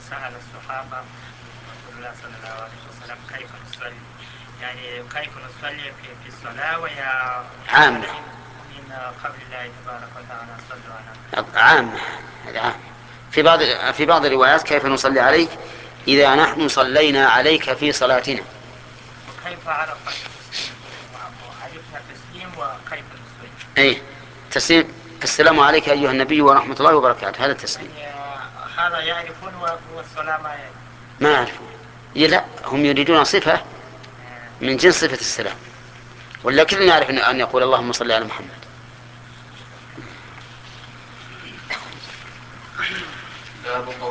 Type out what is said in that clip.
سأل الصحابة رسول الله صلى الله عليه وسلم كيف نصلي، يعني كيف نصلي في الصلاة، ويا عام. من قول الله تبارك وتعالى صلوا على محمد. عام. العام. في بعض الروايات كيف نصلي عليك إذا نحن صلينا عليك في صلاتنا. وكيف عرف التسليم؟ عرفنا التسليم وكيف نصلي؟ أي تسليم. السلام عليك أيها النبي ورحمة الله وبركاته، هذا التسليم. يعني هذا يعرفون والصلاة ما يعرف. ما يعرفون. لا، هم يريدون صفة من جنس صفة السلام، ولا كل يعرف أن يقول اللهم صل على محمد.